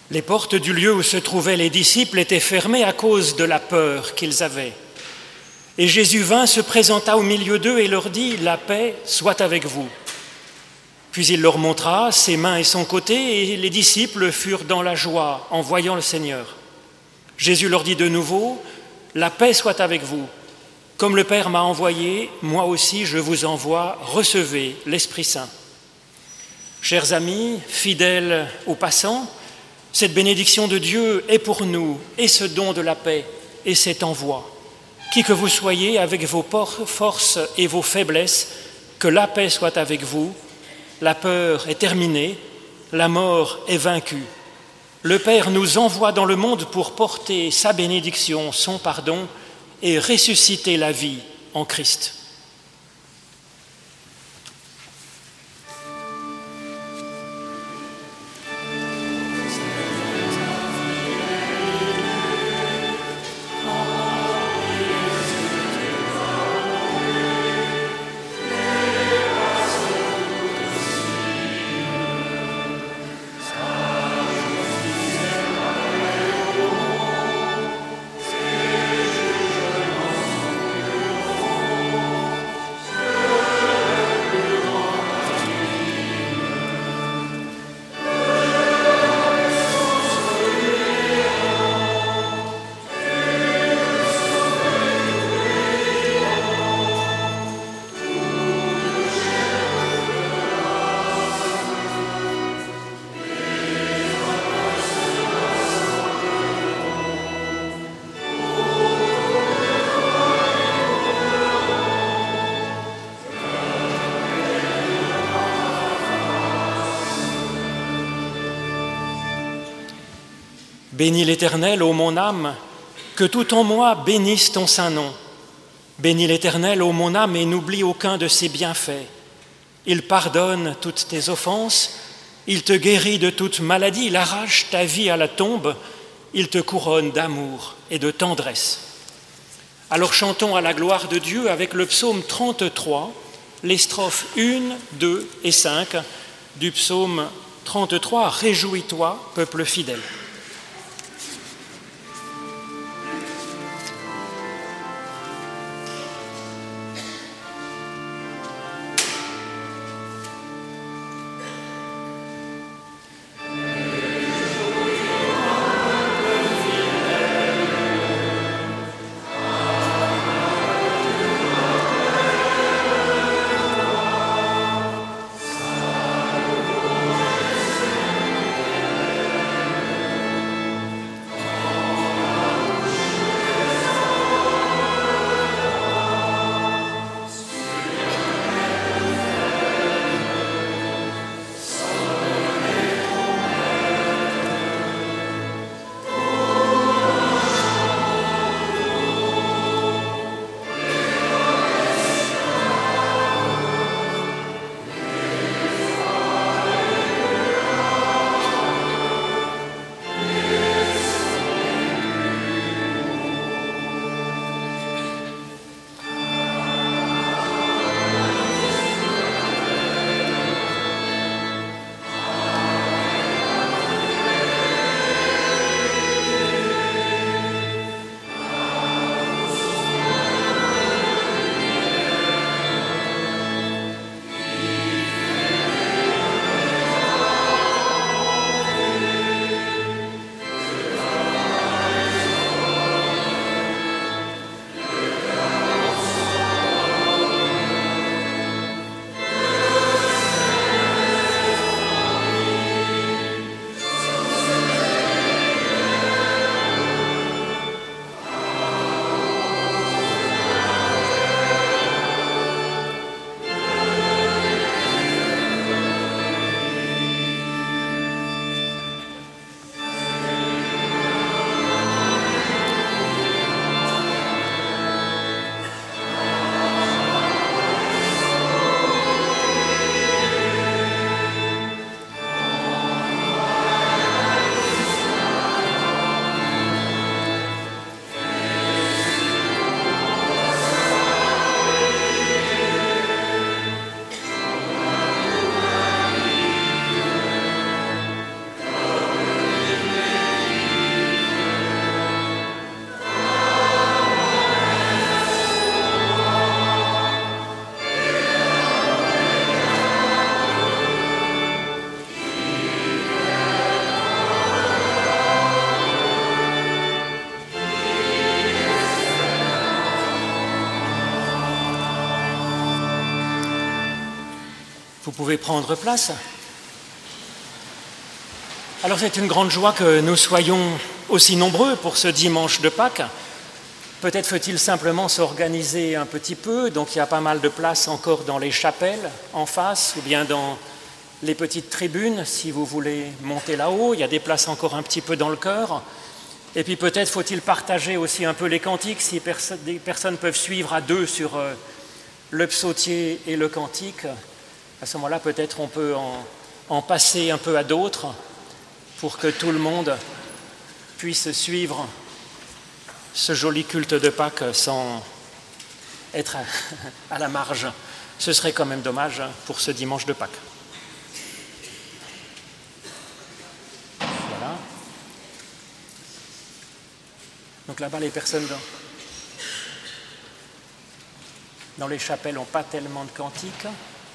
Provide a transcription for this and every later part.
Les portes du lieu où se trouvaient les disciples étaient fermées à cause de la peur qu'ils avaient. Et Jésus vint, se présenta au milieu d'eux et leur dit « La paix soit avec vous ». Puis il leur montra ses mains et son côté, et les disciples furent dans la joie en voyant le Seigneur. Jésus leur dit de nouveau « La paix soit avec vous. Comme le Père m'a envoyé, moi aussi je vous envoie, recevez l'Esprit Saint. » Chers amis, fidèles aux passants, cette bénédiction de Dieu est pour nous, et ce don de la paix, et cet envoi. Qui que vous soyez, avec vos forces et vos faiblesses, que la paix soit avec vous. La peur est terminée, la mort est vaincue. Le Père nous envoie dans le monde pour porter sa bénédiction, son pardon, et ressusciter la vie en Christ. Bénis l'Éternel, ô mon âme, que tout en moi bénisse ton saint nom. Bénis l'Éternel, ô mon âme, et n'oublie aucun de ses bienfaits. Il pardonne toutes tes offenses, il te guérit de toute maladie, il arrache ta vie à la tombe, il te couronne d'amour et de tendresse. Alors chantons à la gloire de Dieu avec le psaume 33, les strophes 1, 2 et 5 du psaume 33, « Réjouis-toi, peuple fidèle ». pouvez prendre place. Alors c'est une grande joie que nous soyons aussi nombreux pour ce dimanche de Pâques. Peut-être faut-il simplement s'organiser un petit peu, donc il y a pas mal de place encore dans les chapelles en face ou bien dans les petites tribunes si vous voulez monter là-haut. Il y a des places encore un petit peu dans le chœur. Et puis peut-être faut-il partager aussi un peu les cantiques si des personnes peuvent suivre à deux sur le psautier et le cantique. À ce moment-là, peut-être on peut en passer un peu à d'autres pour que tout le monde puisse suivre ce joli culte de Pâques sans être à la marge. Ce serait quand même dommage pour ce dimanche de Pâques. Voilà. Donc là-bas, les personnes dans les chapelles n'ont pas tellement de cantiques.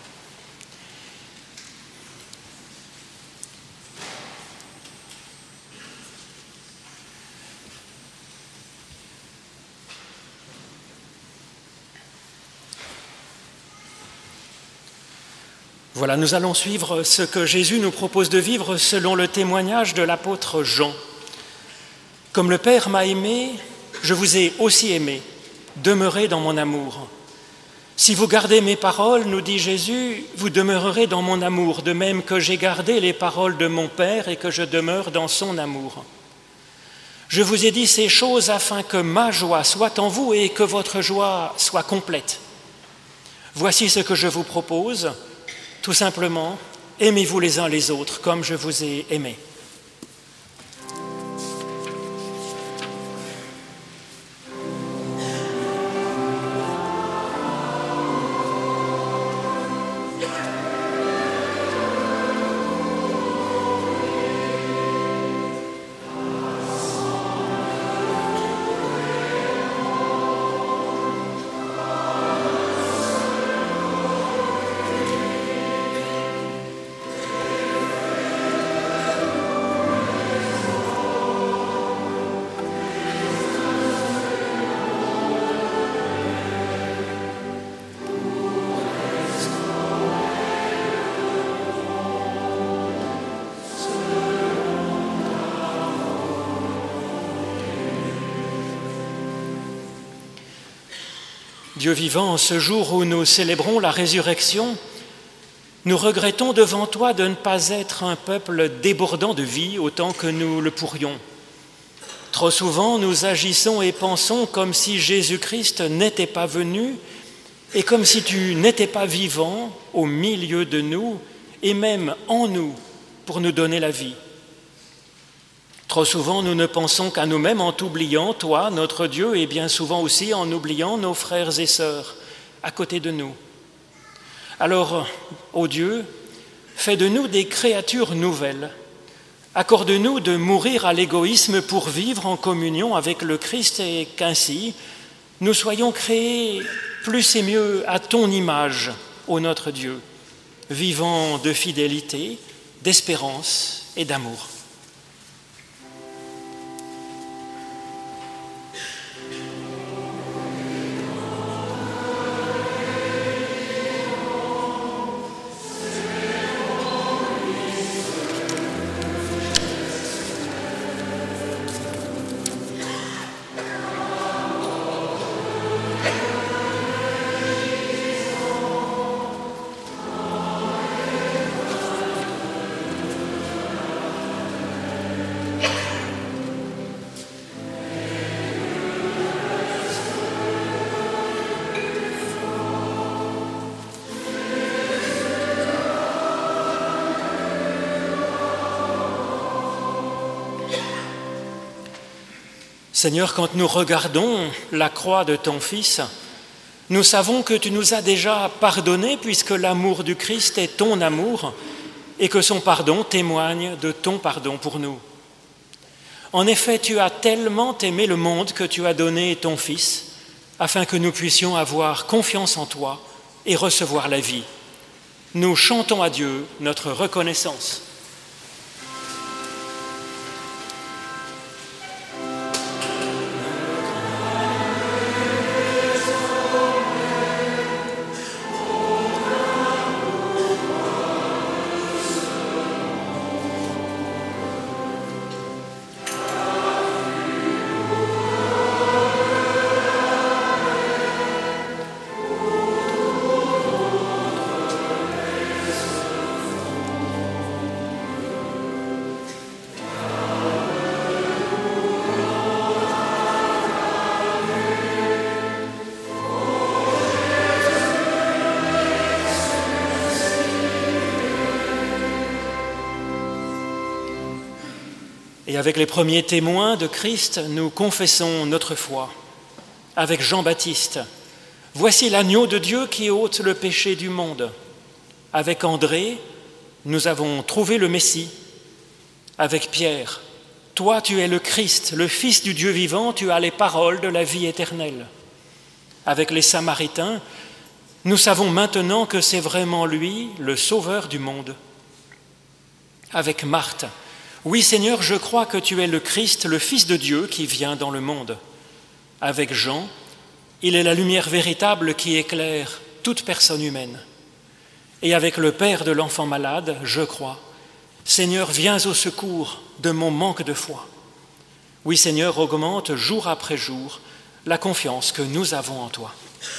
Voilà, nous allons suivre ce que Jésus nous propose de vivre selon le témoignage de l'apôtre Jean. « Comme le Père m'a aimé, je vous ai aussi aimé. Demeurez dans mon amour. Si vous gardez mes paroles, nous dit Jésus, vous demeurerez dans mon amour, de même que j'ai gardé les paroles de mon Père et que je demeure dans son amour. Je vous ai dit ces choses afin que ma joie soit en vous et que votre joie soit complète. Voici ce que je vous propose. Tout simplement, aimez-vous les uns les autres comme je vous ai aimés. » Dieu vivant, en ce jour où nous célébrons la résurrection, nous regrettons devant toi de ne pas être un peuple débordant de vie autant que nous le pourrions. Trop souvent, nous agissons et pensons comme si Jésus-Christ n'était pas venu et comme si tu n'étais pas vivant au milieu de nous et même en nous pour nous donner la vie. Trop souvent, nous ne pensons qu'à nous-mêmes en t'oubliant, toi, notre Dieu, et bien souvent aussi en oubliant nos frères et sœurs à côté de nous. Alors, ô Dieu, fais de nous des créatures nouvelles. Accorde-nous de mourir à l'égoïsme pour vivre en communion avec le Christ et qu'ainsi, nous soyons créés plus et mieux à ton image, ô notre Dieu, vivant de fidélité, d'espérance et d'amour. Seigneur, quand nous regardons la croix de ton Fils, nous savons que tu nous as déjà pardonné puisque l'amour du Christ est ton amour et que son pardon témoigne de ton pardon pour nous. En effet, tu as tellement aimé le monde que tu as donné ton Fils afin que nous puissions avoir confiance en toi et recevoir la vie. Nous chantons à Dieu notre reconnaissance. Et avec les premiers témoins de Christ, nous confessons notre foi. Avec Jean-Baptiste, « Voici l'agneau de Dieu qui ôte le péché du monde ». Avec André, nous avons trouvé le Messie. Avec Pierre, « Toi, tu es le Christ, le Fils du Dieu vivant, tu as les paroles de la vie éternelle ». Avec les Samaritains, nous savons maintenant que c'est vraiment lui, le Sauveur du monde. Avec Marthe, « Oui Seigneur, je crois que tu es le Christ, le Fils de Dieu qui vient dans le monde ». Avec Jean, il est la lumière véritable qui éclaire toute personne humaine. Et avec le Père de l'enfant malade, je crois, « Seigneur, viens au secours de mon manque de foi ». Oui Seigneur, augmente jour après jour la confiance que nous avons en toi.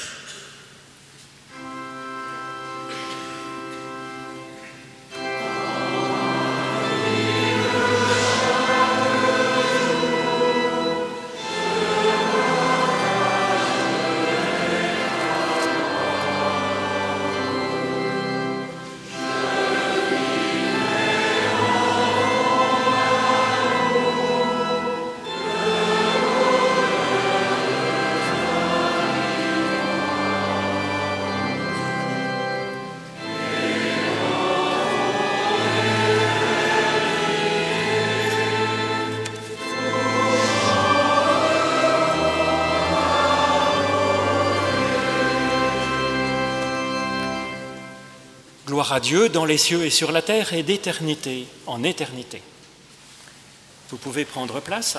Gloire à Dieu dans les cieux et sur la terre et d'éternité en éternité. Vous pouvez prendre place.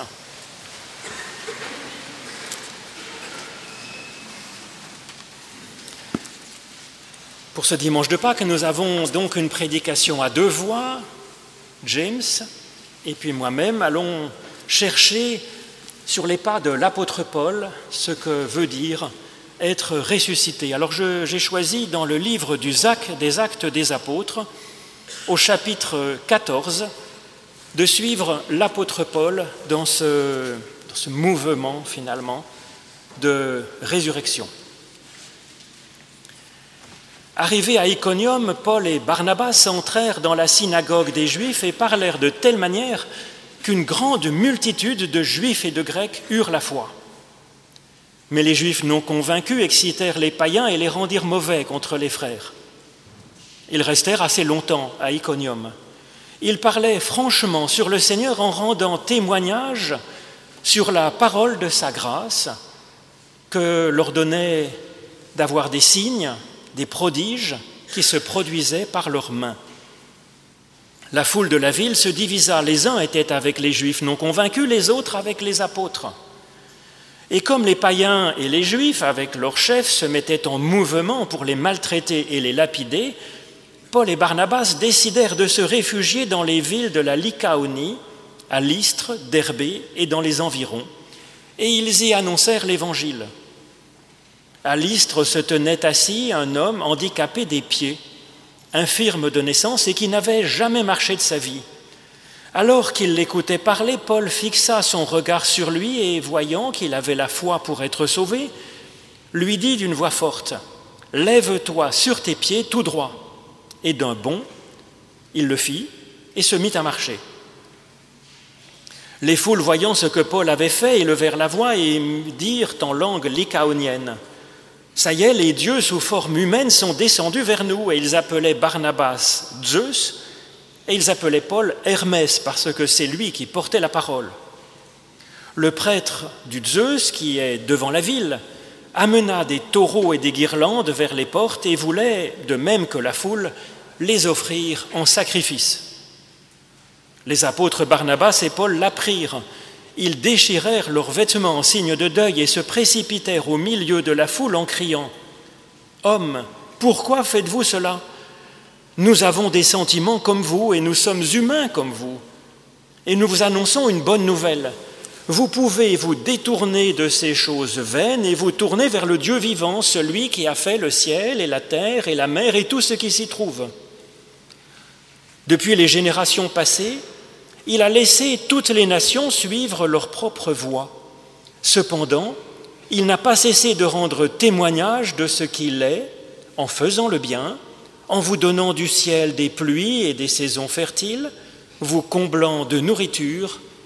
Pour ce dimanche de Pâques, nous avons donc une prédication à deux voix. James et puis moi-même allons chercher sur les pas de l'apôtre Paul ce que veut dire être ressuscité. Alors j'ai choisi dans le livre des Actes des Apôtres, au chapitre 14, de suivre l'apôtre Paul dans ce mouvement finalement de résurrection. Arrivés à Iconium, Paul et Barnabas entrèrent dans la synagogue des Juifs et parlèrent de telle manière qu'une grande multitude de Juifs et de Grecs eurent la foi. Mais les Juifs non convaincus excitèrent les païens et les rendirent mauvais contre les frères. Ils restèrent assez longtemps à Iconium. Ils parlaient franchement sur le Seigneur en rendant témoignage sur la parole de sa grâce, que leur donnait d'avoir des signes, des prodiges qui se produisaient par leurs mains. La foule de la ville se divisa. Les uns étaient avec les Juifs non convaincus, les autres avec les apôtres. Et comme les païens et les Juifs, avec leurs chefs, se mettaient en mouvement pour les maltraiter et les lapider, Paul et Barnabas décidèrent de se réfugier dans les villes de la Lycaonie, à Lystre, Derbé et dans les environs, et ils y annoncèrent l'Évangile. À Lystre se tenait assis un homme handicapé des pieds, infirme de naissance et qui n'avait jamais marché de sa vie. Alors qu'il l'écoutait parler, Paul fixa son regard sur lui et, voyant qu'il avait la foi pour être sauvé, lui dit d'une voix forte « Lève-toi sur tes pieds tout droit ». Et d'un bond, il le fit et se mit à marcher. Les foules, voyant ce que Paul avait fait, élevèrent la voix et dirent en langue lycaonienne « Ça y est, les dieux sous forme humaine sont descendus vers nous » et ils appelaient Barnabas Zeus, et ils appelaient Paul Hermès, parce que c'est lui qui portait la parole. Le prêtre du Zeus, qui est devant la ville, amena des taureaux et des guirlandes vers les portes et voulait, de même que la foule, les offrir en sacrifice. Les apôtres Barnabas et Paul l'apprirent. Ils déchirèrent leurs vêtements en signe de deuil et se précipitèrent au milieu de la foule en criant « Hommes, pourquoi faites-vous cela ? Nous avons des sentiments comme vous et nous sommes humains comme vous. Et nous vous annonçons une bonne nouvelle. Vous pouvez vous détourner de ces choses vaines et vous tourner vers le Dieu vivant, celui qui a fait le ciel et la terre et la mer et tout ce qui s'y trouve. Depuis les générations passées, il a laissé toutes les nations suivre leur propre voie. Cependant, il n'a pas cessé de rendre témoignage de ce qu'il est en faisant le bien, en vous donnant du ciel des pluies et des saisons fertiles, vous comblant de nourriture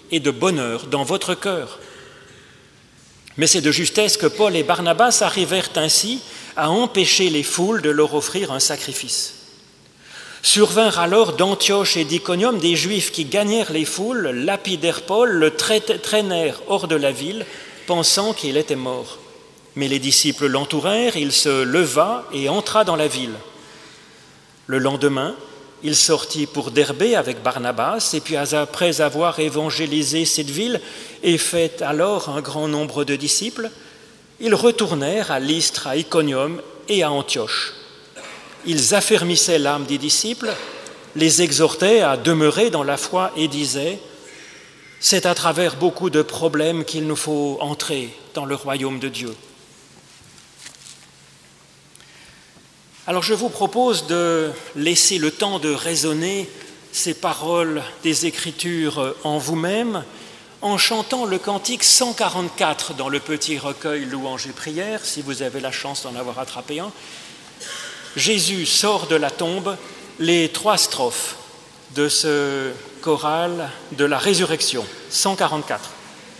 et de bonheur dans votre cœur. » Mais c'est de justesse que Paul et Barnabas arrivèrent ainsi à empêcher les foules de leur offrir un sacrifice. Survinrent alors d'Antioche et d'Iconium des Juifs qui gagnèrent les foules, lapidèrent Paul, le traînèrent hors de la ville, pensant qu'il était mort. Mais les disciples l'entourèrent, il se leva et entra dans la ville. Le lendemain, il sortit pour Derbé avec Barnabas, et puis après avoir évangélisé cette ville et fait alors un grand nombre de disciples, ils retournèrent à Lystre, à Iconium et à Antioche. Ils affermissaient l'âme des disciples, les exhortaient à demeurer dans la foi et disaient « C'est à travers beaucoup de problèmes qu'il nous faut entrer dans le royaume de Dieu. » Alors je vous propose de laisser le temps de raisonner ces paroles des Écritures en vous-même en chantant le cantique 144 dans le petit recueil Louanges et prières, si vous avez la chance d'en avoir attrapé un. Jésus sort de la tombe, les 3 strophes de ce choral de la résurrection, 144.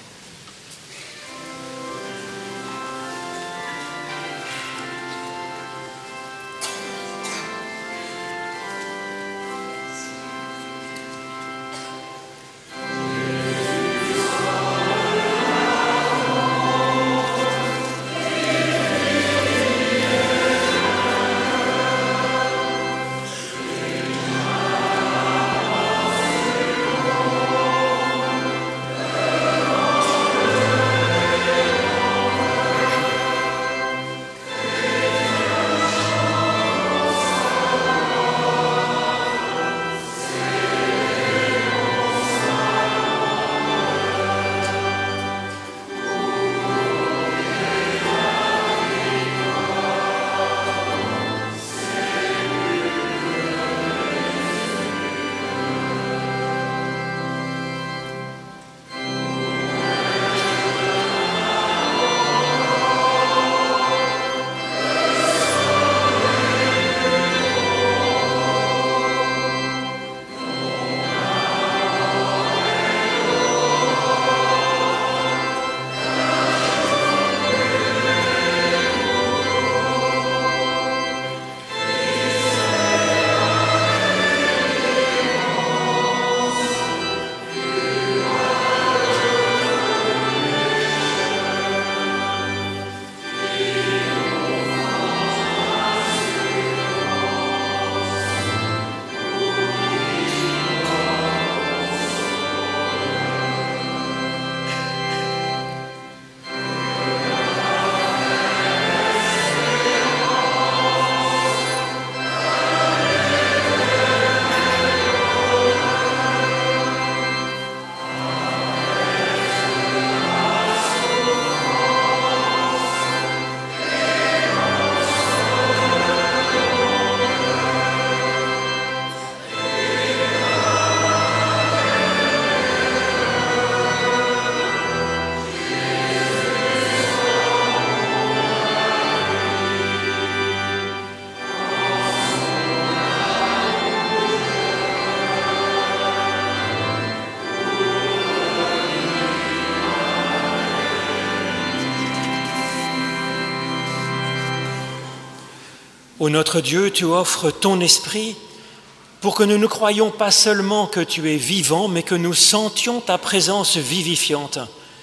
Ô notre Dieu, tu offres ton esprit pour que nous ne croyions pas seulement que tu es vivant, mais que nous sentions ta présence vivifiante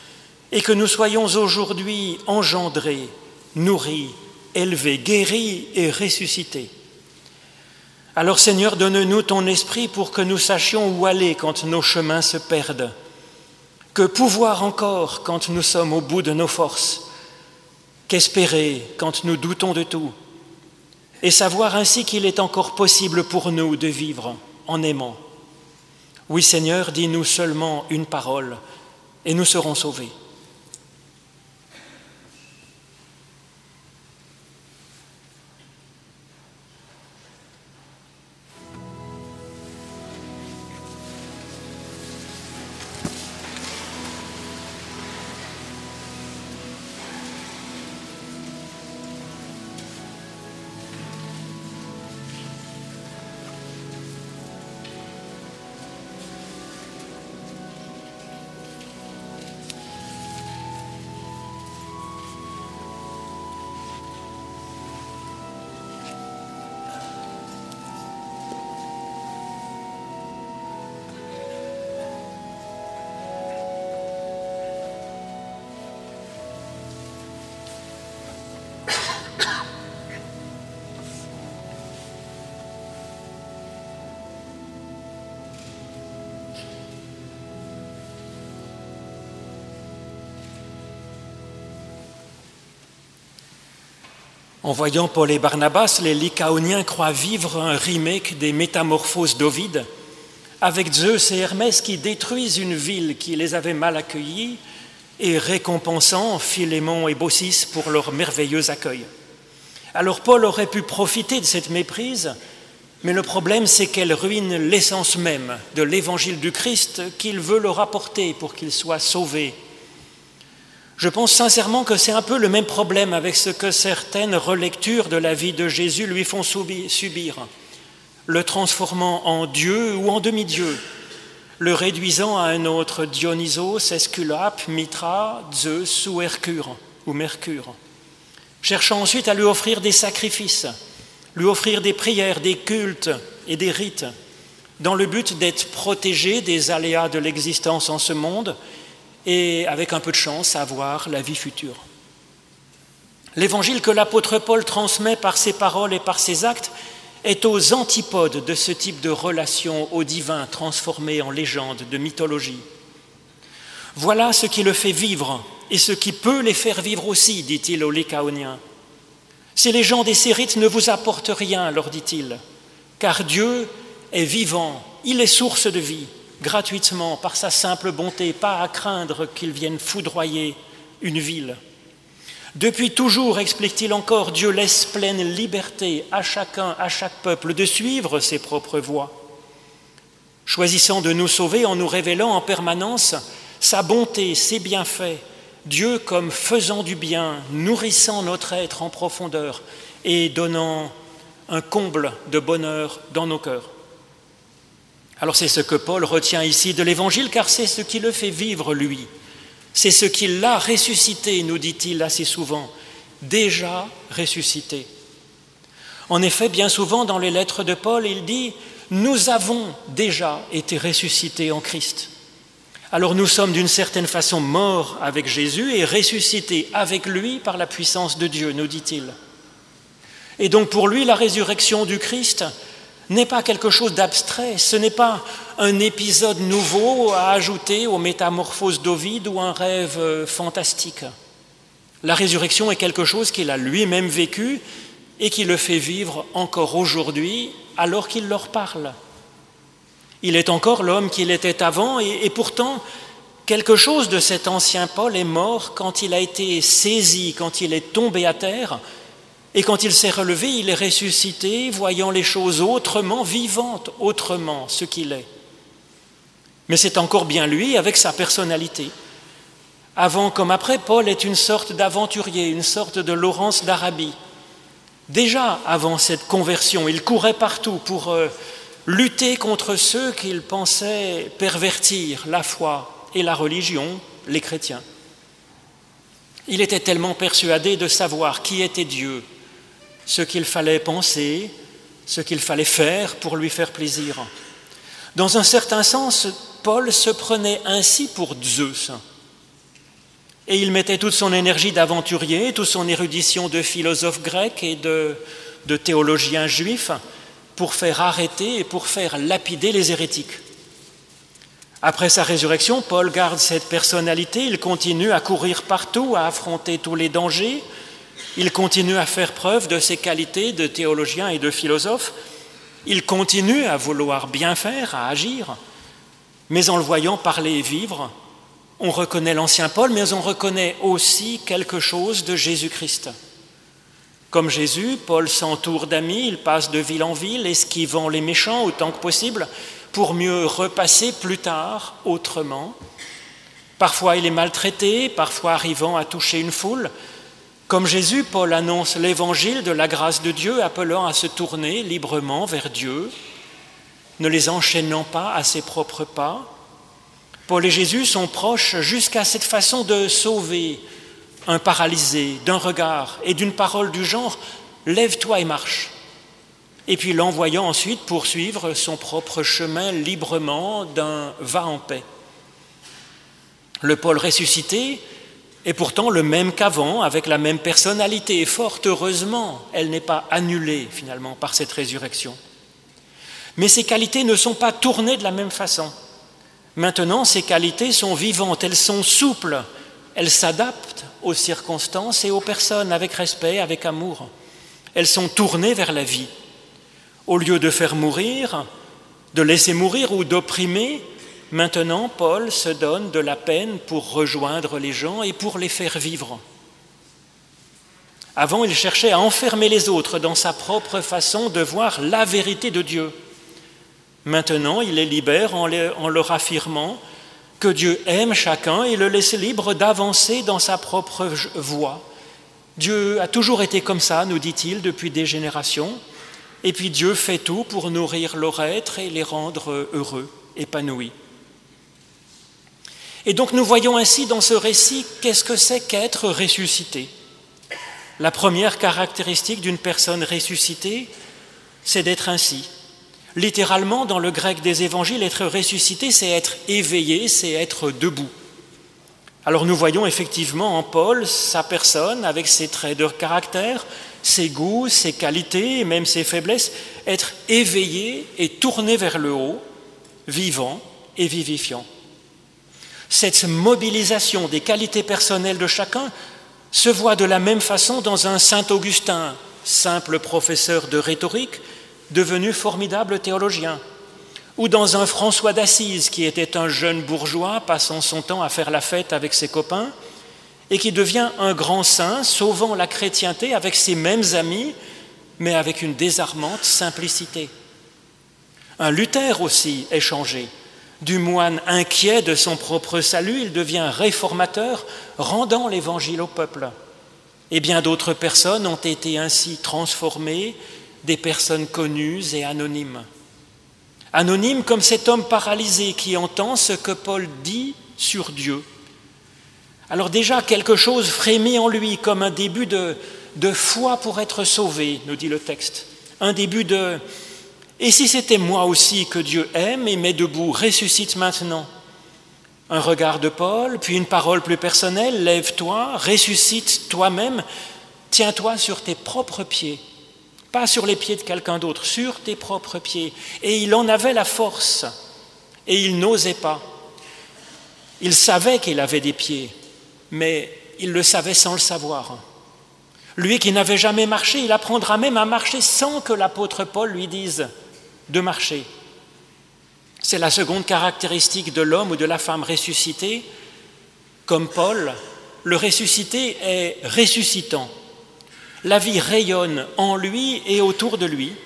et que nous soyons aujourd'hui engendrés, nourris, élevés, guéris et ressuscités. Alors Seigneur, donne-nous ton esprit pour que nous sachions où aller quand nos chemins se perdent, que pouvoir encore quand nous sommes au bout de nos forces, qu'espérer quand nous doutons de tout, et savoir ainsi qu'il est encore possible pour nous de vivre en aimant. Oui Seigneur, dis-nous seulement une parole et nous serons sauvés. En voyant Paul et Barnabas, les Lycaoniens croient vivre un remake des Métamorphoses d'Ovide, avec Zeus et Hermès qui détruisent une ville qui les avait mal accueillis et récompensant Philémon et Baucis pour leur merveilleux accueil. Alors Paul aurait pu profiter de cette méprise, mais le problème c'est qu'elle ruine l'essence même de l'évangile du Christ qu'il veut leur apporter pour qu'ils soient sauvés. Je pense sincèrement que c'est un peu le même problème avec ce que certaines relectures de la vie de Jésus lui font subir, le transformant en Dieu ou en demi-dieu, le réduisant à un autre Dionysos, Esculape, Mithra, Zeus ou Mercure, cherchant ensuite à lui offrir des sacrifices, lui offrir des prières, des cultes et des rites, dans le but d'être protégé des aléas de l'existence en ce monde et, avec un peu de chance, avoir la vie future. L'évangile que l'apôtre Paul transmet par ses paroles et par ses actes est aux antipodes de ce type de relation au divin transformé en légende, de mythologie. Voilà ce qui le fait vivre et ce qui peut les faire vivre aussi, dit-il aux Lycaoniens. Ces légendes et ces rites ne vous apportent rien, leur dit-il, car Dieu est vivant, il est source de vie, gratuitement, par sa simple bonté, pas à craindre qu'il vienne foudroyer une ville. Depuis toujours, explique-t-il encore, Dieu laisse pleine liberté à chacun, à chaque peuple, de suivre ses propres voies, choisissant de nous sauver en nous révélant en permanence sa bonté, ses bienfaits, Dieu comme faisant du bien, nourrissant notre être en profondeur et donnant un comble de bonheur dans nos cœurs. Alors c'est ce que Paul retient ici de l'Évangile, car c'est ce qui le fait vivre, lui. C'est ce qui l'a ressuscité, nous dit-il assez souvent, déjà ressuscité. En effet, bien souvent dans les lettres de Paul, il dit « Nous avons déjà été ressuscités en Christ ». Alors nous sommes d'une certaine façon morts avec Jésus et ressuscités avec lui par la puissance de Dieu, nous dit-il. Et donc pour lui, la résurrection du Christ n'est pas quelque chose d'abstrait, ce n'est pas un épisode nouveau à ajouter aux métamorphoses d'Ovide ou un rêve fantastique. La résurrection est quelque chose qu'il a lui-même vécu et qui le fait vivre encore aujourd'hui alors qu'il leur parle. Il est encore l'homme qu'il était avant et pourtant quelque chose de cet ancien Paul est mort quand il a été saisi, quand il est tombé à terre et quand il s'est relevé, il est ressuscité, voyant les choses autrement, vivant autrement ce qu'il est. Mais c'est encore bien lui avec sa personnalité. Avant comme après, Paul est une sorte d'aventurier, une sorte de Laurence d'Arabie. Déjà avant cette conversion, il courait partout pour lutter contre ceux qu'il pensait pervertir la foi et la religion, les chrétiens. Il était tellement persuadé de savoir qui était Dieu, ce qu'il fallait penser, ce qu'il fallait faire pour lui faire plaisir. Dans un certain sens, Paul se prenait ainsi pour Zeus. Et il mettait toute son énergie d'aventurier, toute son érudition de philosophe grec et de théologien juif pour faire arrêter et pour faire lapider les hérétiques. Après sa résurrection, Paul garde cette personnalité, il continue à courir partout, à affronter tous les dangers, il continue à faire preuve de ses qualités de théologien et de philosophe, il continue à vouloir bien faire, à agir, mais en le voyant parler et vivre, on reconnaît l'ancien Paul, mais on reconnaît aussi quelque chose de Jésus-Christ. Comme Jésus, Paul s'entoure d'amis, il passe de ville en ville, esquivant les méchants autant que possible, pour mieux repasser plus tard autrement. Parfois il est maltraité, parfois arrivant à toucher une foule. Comme Jésus, Paul annonce l'évangile de la grâce de Dieu, appelant à se tourner librement vers Dieu, ne les enchaînant pas à ses propres pas. Paul et Jésus sont proches jusqu'à cette façon de sauver un paralysé d'un regard et d'une parole du genre « lève-toi et marche ». Et puis l'envoyant ensuite poursuivre son propre chemin librement d'un « va en paix ». Le Paul ressuscité est pourtant le même qu'avant, avec la même personnalité, et fort heureusement, elle n'est pas annulée finalement par cette résurrection. Mais ces qualités ne sont pas tournées de la même façon. Maintenant, ces qualités sont vivantes, elles sont souples, elles s'adaptent aux circonstances et aux personnes avec respect, avec amour. elles sont tournées vers la vie. Au lieu de faire mourir, de laisser mourir ou d'opprimer, maintenant Paul se donne de la peine pour rejoindre les gens et pour les faire vivre. Avant, il cherchait à enfermer les autres dans sa propre façon de voir la vérité de Dieu. Maintenant, il les libère en leur affirmant que Dieu aime chacun et le laisse libre d'avancer dans sa propre voie. Dieu a toujours été comme ça, nous dit-il, depuis des générations, et puis Dieu fait tout pour nourrir leur être et les rendre heureux, épanouis. Et donc nous voyons ainsi dans ce récit qu'est-ce que c'est qu'être ressuscité. La première caractéristique d'une personne ressuscitée, c'est d'être ainsi. Littéralement, dans le grec des évangiles, être ressuscité, c'est être éveillé, c'est être debout. Alors nous voyons effectivement en Paul sa personne, avec ses traits de caractère, ses goûts, ses qualités et même ses faiblesses, être éveillé et tourné vers le haut, vivant et vivifiant. Cette mobilisation des qualités personnelles de chacun se voit de la même façon dans un saint Augustin, simple professeur de rhétorique, devenu formidable théologien, ou dans un François d'Assise qui était un jeune bourgeois passant son temps à faire la fête avec ses copains et qui devient un grand saint sauvant la chrétienté avec ses mêmes amis, mais avec une désarmante simplicité. Un Luther aussi est changé. Du moine inquiet de son propre salut, il devient réformateur, rendant l'évangile au peuple. Et bien d'autres personnes ont été ainsi transformées, des personnes connues et anonymes. Anonymes comme cet homme paralysé qui entend ce que Paul dit sur Dieu. Alors déjà, quelque chose frémit en lui comme un début de foi pour être sauvé, nous dit le texte. Un début de « Et si c'était moi aussi que Dieu aime et met debout, ressuscite maintenant ?» Un regard de Paul, puis une parole plus personnelle, « Lève-toi, ressuscite toi-même, tiens-toi sur tes propres pieds. » Pas sur les pieds de quelqu'un d'autre, sur tes propres pieds. Et il en avait la force, et il n'osait pas. Il savait qu'il avait des pieds, mais il le savait sans le savoir. Lui qui n'avait jamais marché, il apprendra même à marcher sans que l'apôtre Paul lui dise de marcher. C'est la seconde caractéristique de l'homme ou de la femme ressuscité. Comme Paul, le ressuscité est ressuscitant. La vie rayonne en lui et autour de lui.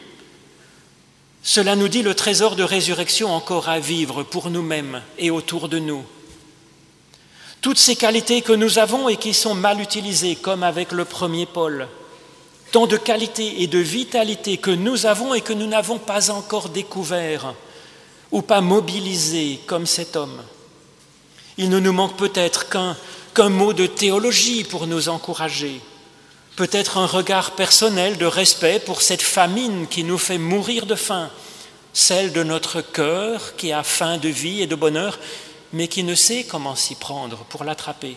Cela nous dit le trésor de résurrection encore à vivre pour nous-mêmes et autour de nous. Toutes ces qualités que nous avons et qui sont mal utilisées, comme avec le premier Paul, tant de qualités et de vitalité que nous avons et que nous n'avons pas encore découvert ou pas mobilisées comme cet homme. Il ne nous manque peut-être qu'un mot de théologie pour nous encourager, peut-être un regard personnel de respect pour cette famine qui nous fait mourir de faim, celle de notre cœur qui a faim de vie et de bonheur, mais qui ne sait comment s'y prendre pour l'attraper.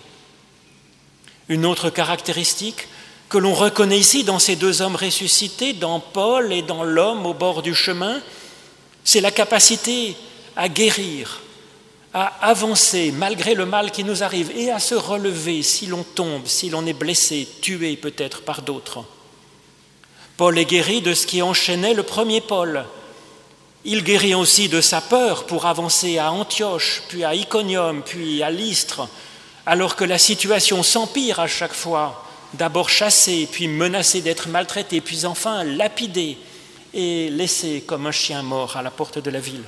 Une autre caractéristique que l'on reconnaît ici dans ces deux hommes ressuscités, dans Paul et dans l'homme au bord du chemin, c'est la capacité à guérir, à avancer malgré le mal qui nous arrive et à se relever si l'on tombe, si l'on est blessé, tué peut-être par d'autres. Paul est guéri de ce qui enchaînait le premier Paul. Il guérit aussi de sa peur pour avancer à Antioche, puis à Iconium, puis à Lystre, alors que la situation s'empire à chaque fois, d'abord chassé, puis menacé d'être maltraité, puis enfin lapidé et laissé comme un chien mort à la porte de la ville.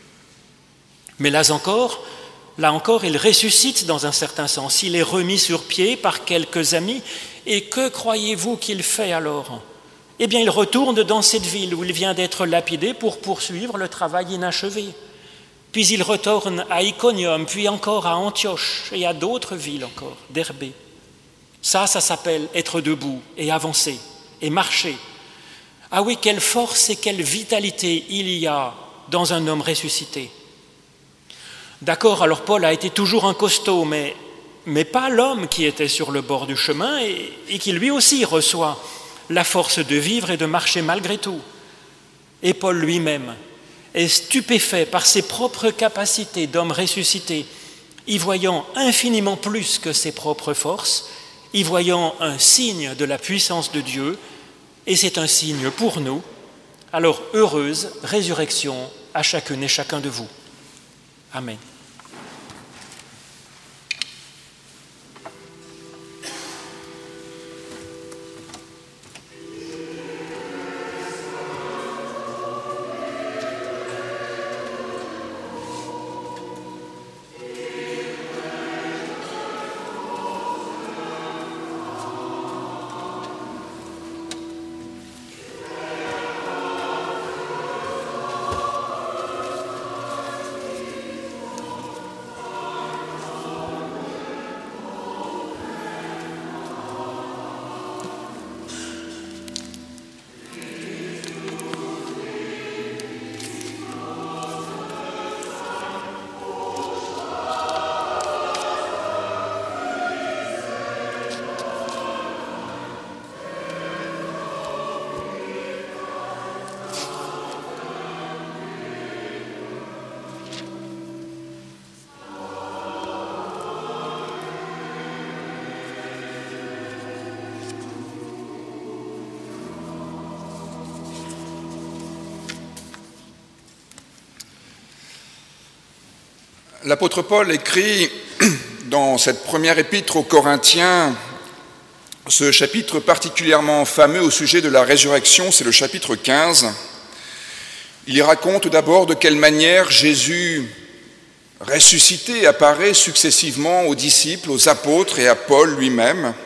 Mais là encore, il ressuscite dans un certain sens. Il est remis sur pied par quelques amis. Et que croyez-vous qu'il fait alors ? Eh bien, il retourne dans cette ville où il vient d'être lapidé pour poursuivre le travail inachevé. Puis il retourne à Iconium, puis encore à Antioche et à d'autres villes encore, Derbé. Ça s'appelle être debout et avancer et marcher. Ah oui, quelle force et quelle vitalité il y a dans un homme ressuscité. D'accord, alors Paul a été toujours un costaud, mais pas l'homme qui était sur le bord du chemin et qui lui aussi reçoit la force de vivre et de marcher malgré tout. Et Paul lui-même est stupéfait par ses propres capacités d'homme ressuscité, y voyant infiniment plus que ses propres forces, y voyant un signe de la puissance de Dieu, et c'est un signe pour nous. Alors, heureuse résurrection à chacune et chacun de vous. Amen. L'apôtre Paul écrit dans cette première épître aux Corinthiens, ce chapitre particulièrement fameux au sujet de la résurrection, c'est le chapitre 15. Il y raconte d'abord de quelle manière Jésus ressuscité apparaît successivement aux disciples, aux apôtres et à Paul lui-même.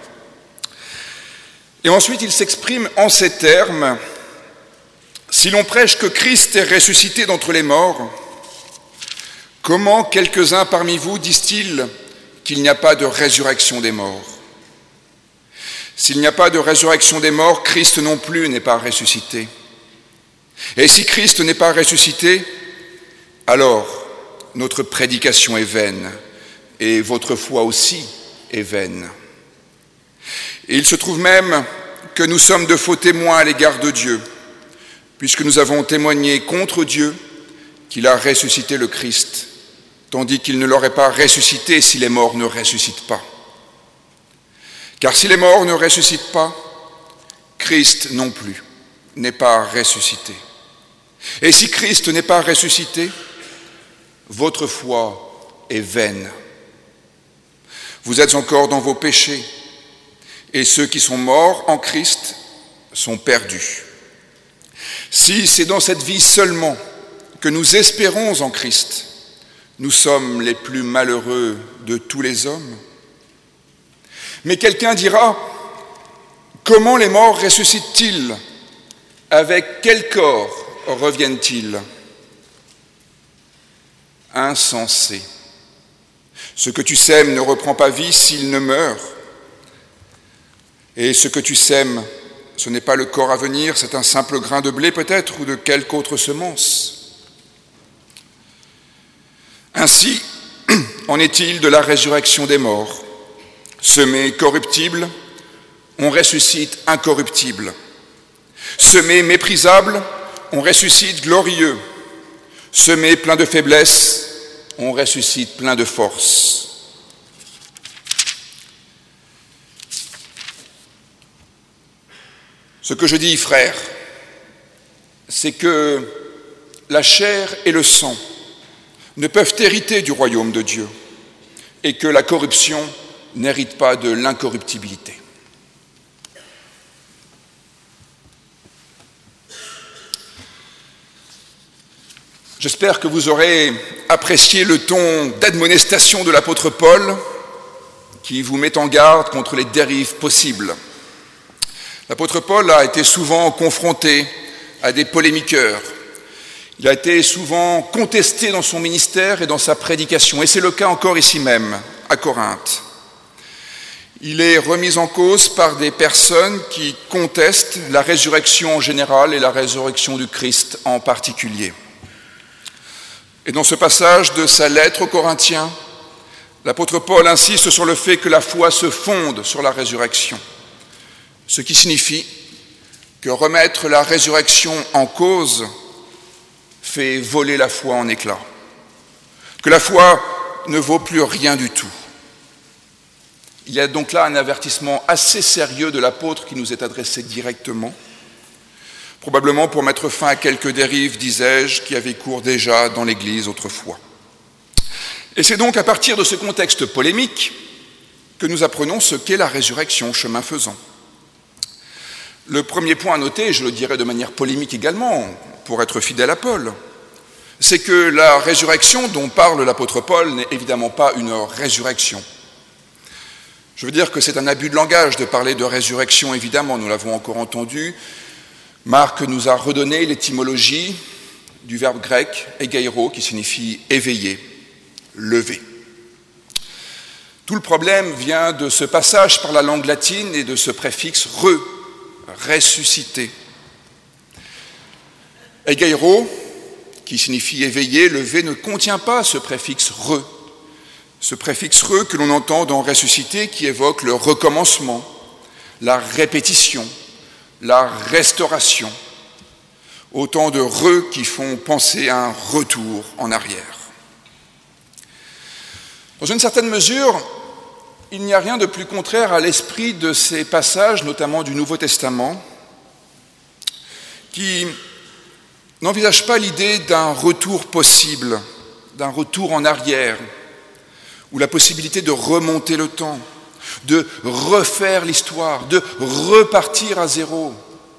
Et ensuite il s'exprime en ces termes: « Si l'on prêche que Christ est ressuscité d'entre les morts, comment quelques-uns parmi vous disent-ils qu'il n'y a pas de résurrection des morts? S'il n'y a pas de résurrection des morts, Christ non plus n'est pas ressuscité. Et si Christ n'est pas ressuscité, alors notre prédication est vaine, et votre foi aussi est vaine. Et il se trouve même que nous sommes de faux témoins à l'égard de Dieu, puisque nous avons témoigné contre Dieu qu'il a ressuscité le Christ, tandis qu'il ne l'aurait pas ressuscité si les morts ne ressuscitent pas. Car si les morts ne ressuscitent pas, Christ non plus n'est pas ressuscité. Et si Christ n'est pas ressuscité, votre foi est vaine. Vous êtes encore dans vos péchés, et ceux qui sont morts en Christ sont perdus. Si c'est dans cette vie seulement que nous espérons en Christ, nous sommes les plus malheureux de tous les hommes. Mais quelqu'un dira: comment les morts ressuscitent-ils? Avec quel corps reviennent-ils? Insensé. Ce que tu sèmes ne reprend pas vie s'il ne meurt. Et ce que tu sèmes, ce n'est pas le corps à venir, c'est un simple grain de blé peut-être, ou de quelque autre semence. Ainsi en est-il de la résurrection des morts. Semé corruptible, on ressuscite incorruptible. Semé méprisable, on ressuscite glorieux. Semé plein de faiblesse, on ressuscite plein de force. Ce que je dis, frères, c'est que la chair et le sang ne peuvent hériter du royaume de Dieu, et que la corruption n'hérite pas de l'incorruptibilité. J'espère que vous aurez apprécié le ton d'admonestation de l'apôtre Paul qui vous met en garde contre les dérives possibles. L'apôtre Paul a été souvent confronté à des polémiqueurs. Il a été souvent contesté dans son ministère et dans sa prédication, et c'est le cas encore ici même, à Corinthe. Il est remis en cause par des personnes qui contestent la résurrection en général et la résurrection du Christ en particulier. Et dans ce passage de sa lettre aux Corinthiens, l'apôtre Paul insiste sur le fait que la foi se fonde sur la résurrection, ce qui signifie que remettre la résurrection en cause fait voler la foi en éclats, que la foi ne vaut plus rien du tout. Il y a donc là un avertissement assez sérieux de l'apôtre qui nous est adressé directement. probablement pour mettre fin à quelques dérives, disais-je, qui avaient cours déjà dans l'Église autrefois. Et c'est donc à partir de ce contexte polémique que nous apprenons ce qu'est la résurrection, chemin faisant. Le premier point à noter, je le dirai de manière polémique également, pour être fidèle à Paul, c'est que la résurrection dont parle l'apôtre Paul n'est évidemment pas une résurrection. Je veux dire que c'est un abus de langage de parler de résurrection, évidemment, nous l'avons encore entendu. Marc nous a redonné l'étymologie du verbe grec « egeiro » qui signifie « éveiller », « lever ». Tout le problème vient de ce passage par la langue latine et de ce préfixe « re », « ressusciter ». Egeiro, qui signifie « éveiller », « lever » ne contient pas ce préfixe « re ». Ce préfixe « re » que l'on entend dans « ressusciter » qui évoque le recommencement, la répétition, la restauration. Autant de « re » qui font penser à un retour en arrière. Dans une certaine mesure, il n'y a rien de plus contraire à l'esprit de ces passages, notamment du Nouveau Testament, qui n'envisagent pas l'idée d'un retour possible, d'un retour en arrière, ou la possibilité de remonter le temps, de refaire l'histoire, de repartir à zéro.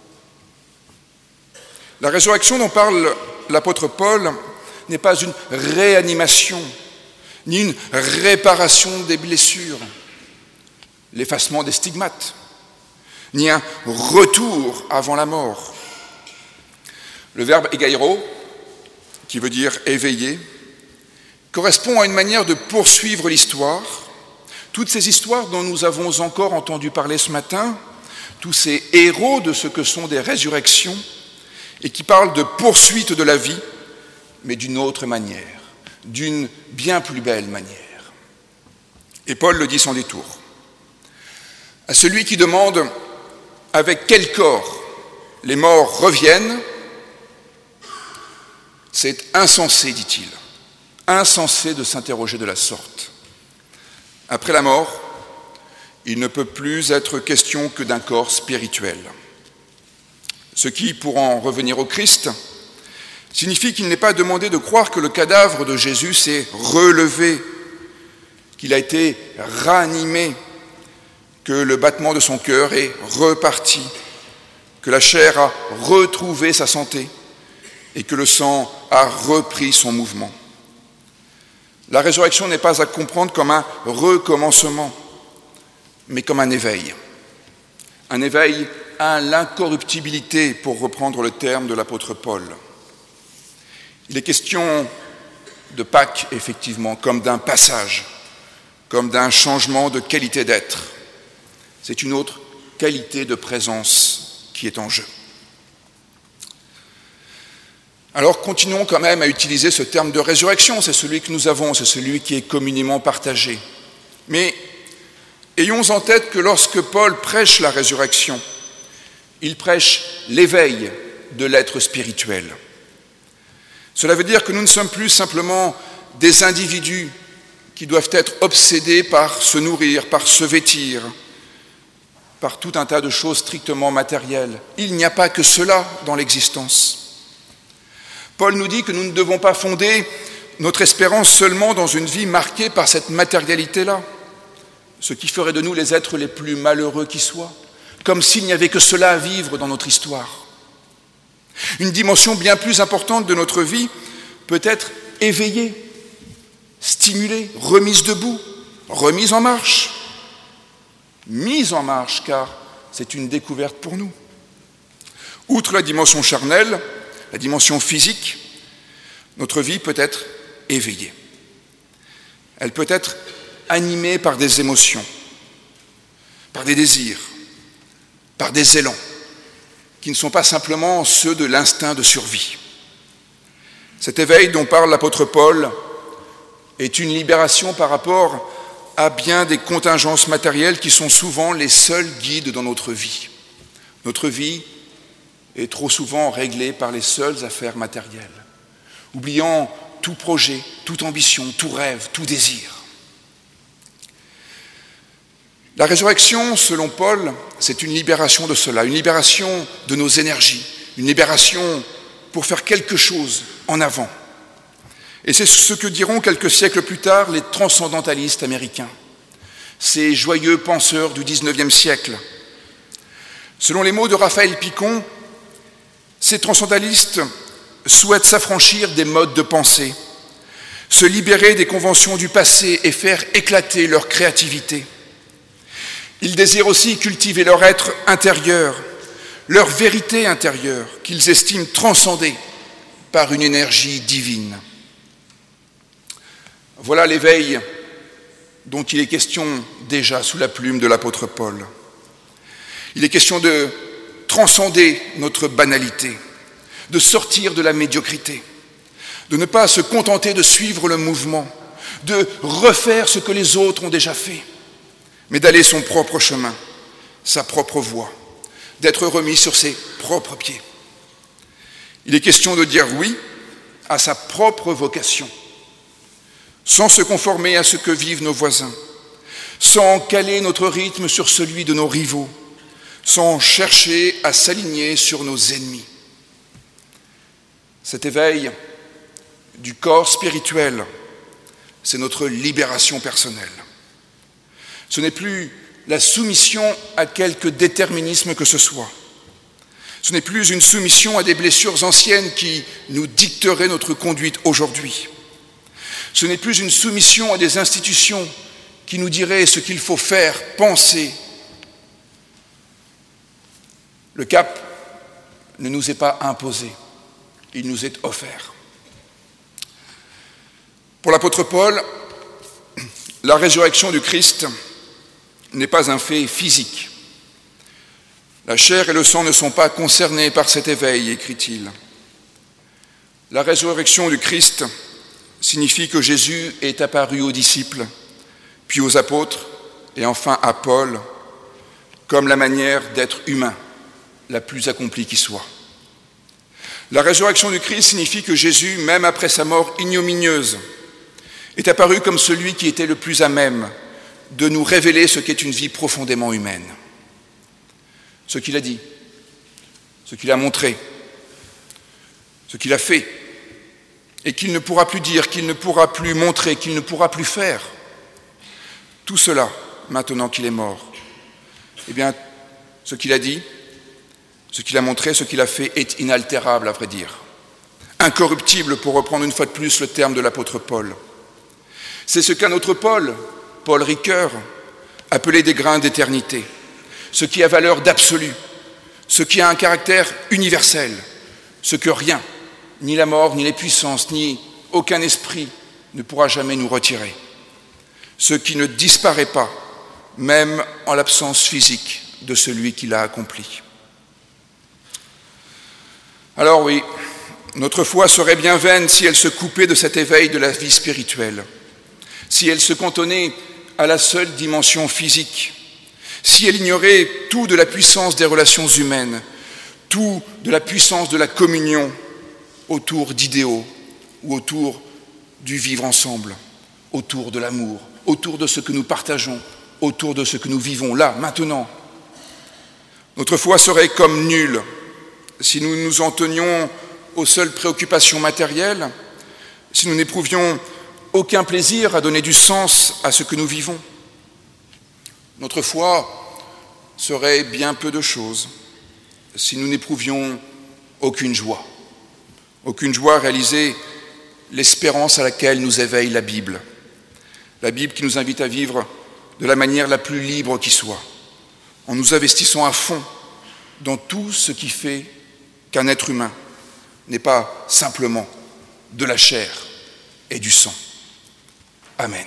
La résurrection dont parle l'apôtre Paul n'est pas une réanimation, ni une réparation des blessures, l'effacement des stigmates, ni un retour avant la mort. Le verbe egeiro, qui veut dire éveiller, correspond à une manière de poursuivre l'histoire. Toutes ces histoires dont nous avons encore entendu parler ce matin, tous ces héros de ce que sont des résurrections, et qui parlent de poursuite de la vie, mais d'une autre manière, d'une bien plus belle manière. Et Paul le dit sans détour. À celui qui demande « avec quel corps les morts reviennent ?» C'est insensé, dit-il, insensé de s'interroger de la sorte. Après la mort, il ne peut plus être question que d'un corps spirituel. Ce qui, pour en revenir au Christ, signifie qu'il n'est pas demandé de croire que le cadavre de Jésus s'est relevé, qu'il a été ranimé, que le battement de son cœur est reparti, que la chair a retrouvé sa santé et que le sang a repris son mouvement. La résurrection n'est pas à comprendre comme un recommencement, mais comme un éveil à l'incorruptibilité, pour reprendre le terme de l'apôtre Paul. Il est question de Pâques, effectivement, comme d'un passage, comme d'un changement de qualité d'être. C'est une autre qualité de présence qui est en jeu. Alors continuons quand même à utiliser ce terme de résurrection, c'est celui que nous avons, c'est celui qui est communément partagé. Mais ayons en tête que lorsque Paul prêche la résurrection, il prêche l'éveil de l'être spirituel. Cela veut dire que nous ne sommes plus simplement des individus qui doivent être obsédés par se nourrir, par se vêtir, par tout un tas de choses strictement matérielles. Il n'y a pas que cela dans l'existence. Paul nous dit que nous ne devons pas fonder notre espérance seulement dans une vie marquée par cette matérialité-là, ce qui ferait de nous les êtres les plus malheureux qui soient, comme s'il n'y avait que cela à vivre dans notre histoire. Une dimension bien plus importante de notre vie peut être éveillée, stimulée, remise debout, remise en marche, mise en marche, car c'est une découverte pour nous. Outre la dimension charnelle, la dimension physique, notre vie peut être éveillée. Elle peut être animée par des émotions, par des désirs, par des élans, qui ne sont pas simplement ceux de l'instinct de survie. Cet éveil dont parle l'apôtre Paul est une libération par rapport à bien des contingences matérielles qui sont souvent les seuls guides dans notre vie. Notre vie est trop souvent réglée par les seules affaires matérielles, oubliant tout projet, toute ambition, tout rêve, tout désir. La résurrection, selon Paul, c'est une libération de cela, une libération de nos énergies, une libération pour faire quelque chose en avant. Et c'est ce que diront quelques siècles plus tard les transcendantalistes américains, ces joyeux penseurs du XIXe siècle. Selon les mots de Raphaël Picon, ces transcendantalistes souhaitent s'affranchir des modes de pensée, se libérer des conventions du passé et faire éclater leur créativité. Ils désirent aussi cultiver leur être intérieur, leur vérité intérieure, qu'ils estiment transcendée par une énergie divine. Voilà l'éveil dont il est question déjà sous la plume de l'apôtre Paul. Il est question de transcender notre banalité, de sortir de la médiocrité, de ne pas se contenter de suivre le mouvement, de refaire ce que les autres ont déjà fait, mais d'aller son propre chemin, sa propre voie, d'être remis sur ses propres pieds. Il est question de dire oui à sa propre vocation, sans se conformer à ce que vivent nos voisins, sans caler notre rythme sur celui de nos rivaux, sans chercher à s'aligner sur nos ennemis. Cet éveil du corps spirituel, c'est notre libération personnelle. Ce n'est plus la soumission à quelque déterminisme que ce soit. Ce n'est plus une soumission à des blessures anciennes qui nous dicteraient notre conduite aujourd'hui. Ce n'est plus une soumission à des institutions qui nous diraient ce qu'il faut faire, penser. Le cap ne nous est pas imposé, il nous est offert. Pour l'apôtre Paul, la résurrection du Christ n'est pas un fait physique. La chair et le sang ne sont pas concernés par cet éveil, écrit-il. La résurrection du Christ signifie que Jésus est apparu aux disciples, puis aux apôtres, et enfin à Paul, comme la manière d'être humain, la plus accomplie qui soit. La résurrection du Christ signifie que Jésus, même après sa mort ignominieuse, est apparu comme celui qui était le plus à même de nous révéler ce qu'est une vie profondément humaine. Ce qu'il a dit, ce qu'il a montré, ce qu'il a fait, et qu'il ne pourra plus dire, qu'il ne pourra plus montrer, qu'il ne pourra plus faire. Tout cela, maintenant qu'il est mort, eh bien, ce qu'il a dit, ce qu'il a montré, ce qu'il a fait est inaltérable, à vrai dire. Incorruptible, pour reprendre une fois de plus le terme de l'apôtre Paul. C'est ce qu'un autre Paul, Paul Ricoeur, appelait des grains d'éternité, ce qui a valeur d'absolu, ce qui a un caractère universel, ce que rien, ni la mort, ni les puissances, ni aucun esprit ne pourra jamais nous retirer, ce qui ne disparaît pas, même en l'absence physique de celui qui l'a accompli. Alors oui, notre foi serait bien vaine si elle se coupait de cet éveil de la vie spirituelle, si elle se cantonnait à la seule dimension physique, si elle ignorait tout de la puissance des relations humaines, tout de la puissance de la communion autour d'idéaux ou autour du vivre ensemble, autour de l'amour, autour de ce que nous partageons, autour de ce que nous vivons là, maintenant. Notre foi serait comme nulle si nous nous en tenions aux seules préoccupations matérielles, si nous n'éprouvions aucun plaisir à donner du sens à ce que nous vivons. Notre foi serait bien peu de choses si nous n'éprouvions aucune joie à réaliser l'espérance à laquelle nous éveille la Bible qui nous invite à vivre de la manière la plus libre qui soit, en nous investissant à fond dans tout ce qui fait qu'un être humain n'est pas simplement de la chair et du sang. Amen.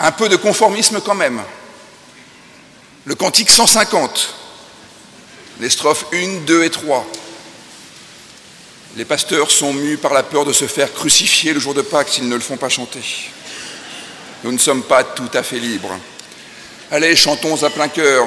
un peu de conformisme quand même. Le cantique 150, les strophes 1, 2 et 3. Les pasteurs sont mus par la peur de se faire crucifier le jour de Pâques s'ils ne le font pas chanter. Nous ne sommes pas tout à fait libres. Allez, chantons à plein cœur.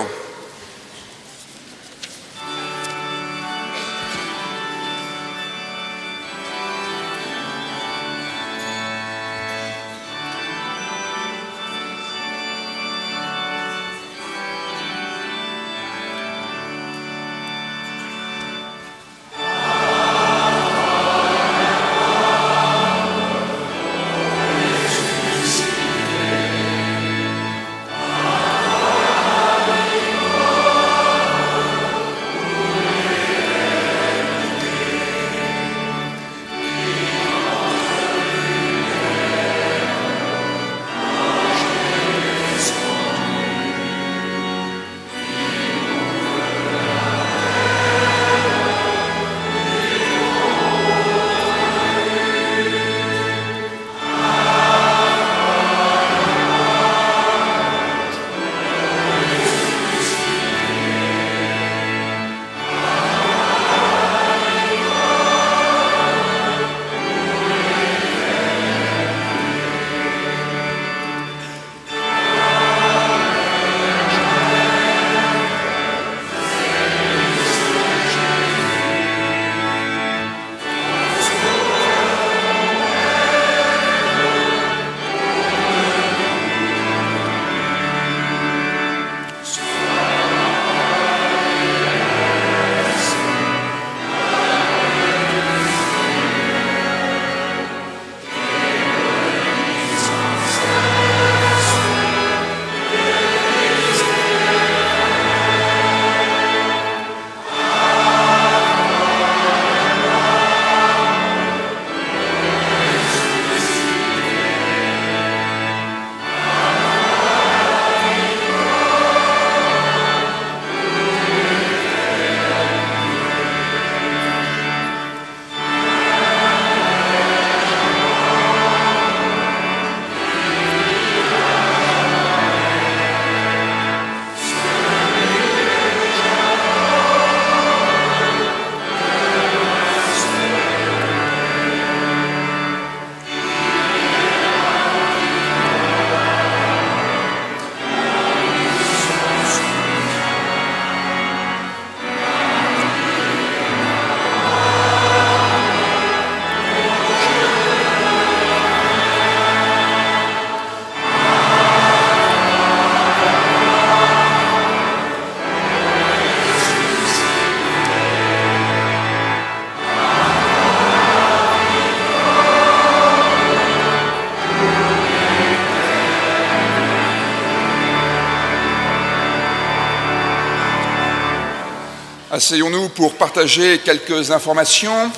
Asseyons-nous pour partager quelques informations.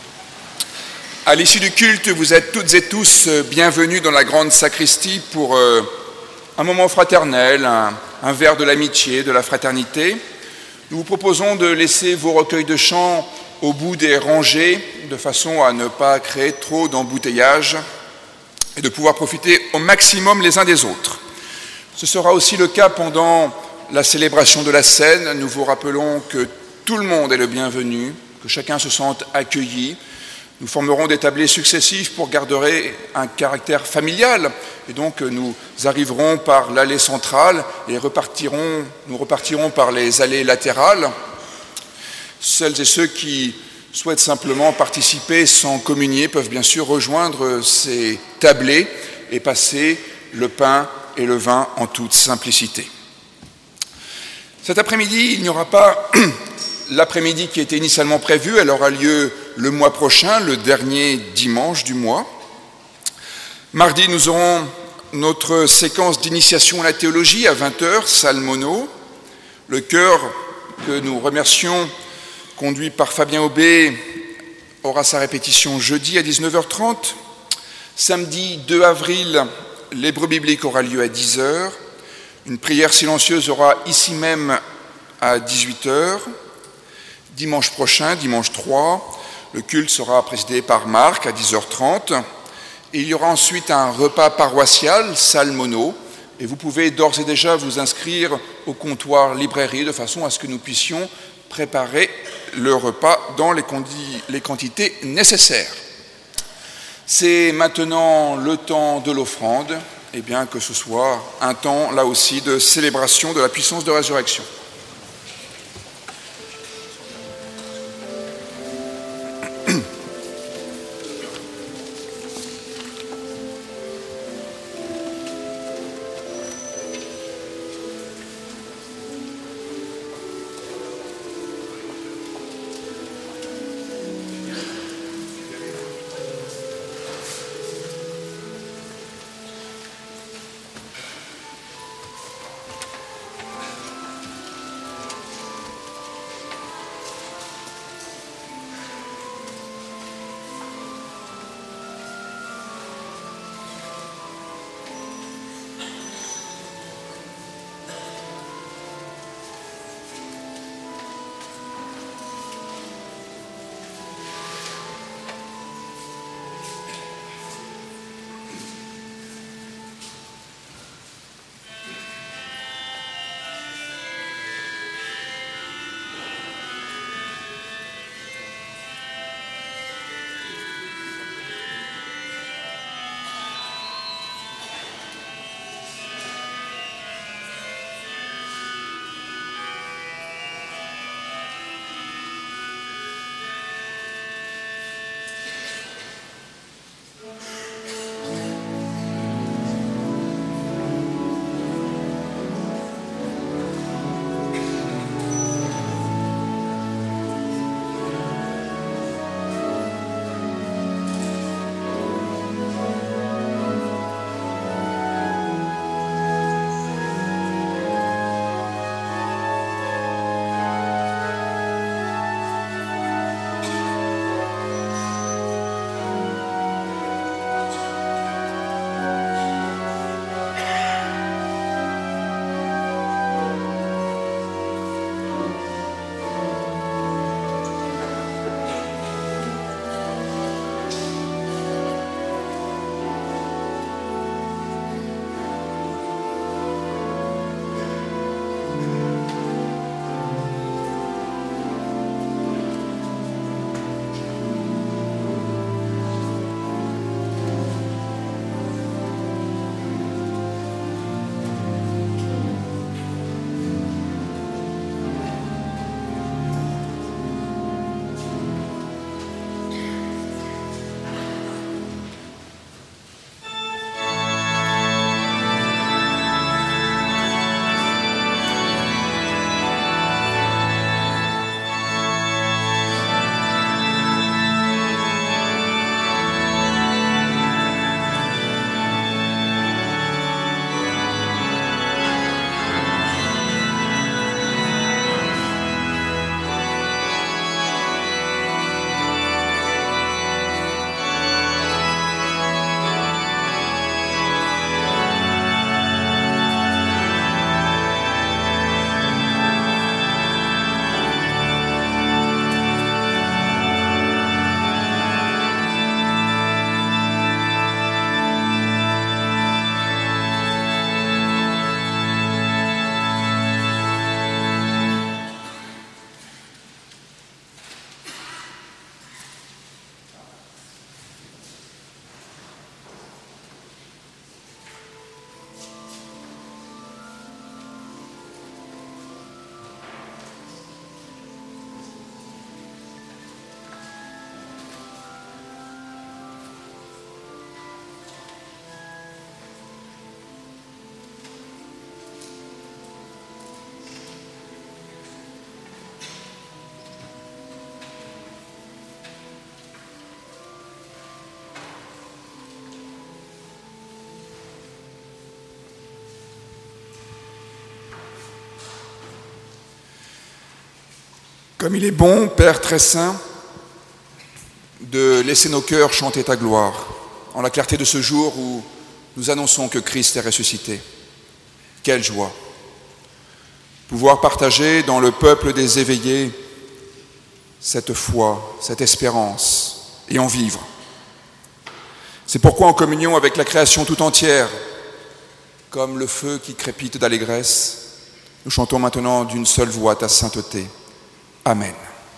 À l'issue du culte, vous êtes toutes et tous bienvenus dans la grande sacristie pour un moment fraternel, un verre de l'amitié, de la fraternité. Nous vous proposons de laisser vos recueils de chants au bout des rangées, de façon à ne pas créer trop d'embouteillage et de pouvoir profiter au maximum les uns des autres. Ce sera aussi le cas pendant la célébration de la scène. Nous vous rappelons que tout le monde est le bienvenu, que chacun se sente accueilli. Nous formerons des tablés successifs pour garder un caractère familial. Et donc nous arriverons par l'allée centrale et nous repartirons par les allées latérales. Celles et ceux qui souhaitent simplement participer sans communier peuvent bien sûr rejoindre ces tablés et passer le pain et le vin en toute simplicité. Cet après-midi, il n'y aura pas l'après-midi qui était initialement prévu. Elle aura lieu le mois prochain, le dernier dimanche du mois. Mardi, nous aurons notre séquence d'initiation à la théologie à 20h, salle Monod. Le chœur que nous remercions, conduit par Fabien Aubé, aura sa répétition jeudi à 19h30. Samedi 2 avril, l'hébreu biblique aura lieu à 10h. Une prière silencieuse aura ici même à 18h. Dimanche prochain, dimanche 3, le culte sera présidé par Marc à 10h30. Et il y aura ensuite un repas paroissial, salle Monod, et vous pouvez d'ores et déjà vous inscrire au comptoir librairie de façon à ce que nous puissions préparer le repas dans les quantités nécessaires. C'est maintenant le temps de l'offrande, et bien que ce soit un temps là aussi de célébration de la puissance de résurrection. Comme il est bon, Père très saint, de laisser nos cœurs chanter ta gloire, en la clarté de ce jour où nous annonçons que Christ est ressuscité. Quelle joie! Pouvoir partager dans le peuple des éveillés cette foi, cette espérance, et en vivre. C'est pourquoi, en communion avec la création tout entière, comme le feu qui crépite d'allégresse. Nous chantons maintenant d'une seule voix ta sainteté. Amen.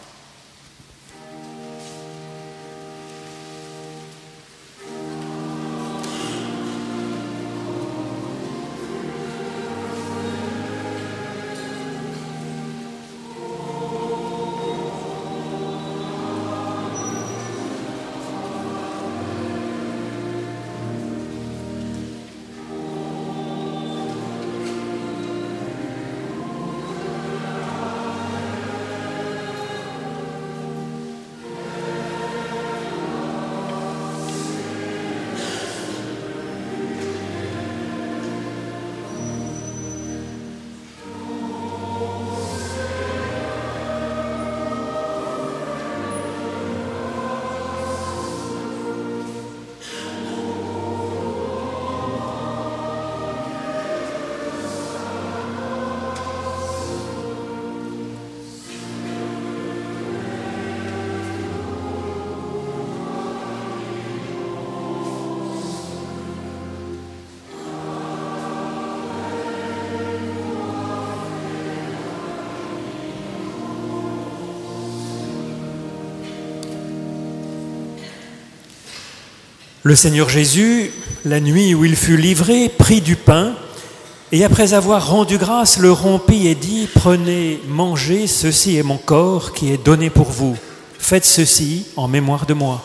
Le Seigneur Jésus, la nuit où il fut livré, prit du pain et après avoir rendu grâce, le rompit et dit « Prenez, mangez, ceci est mon corps qui est donné pour vous. Faites ceci en mémoire de moi. »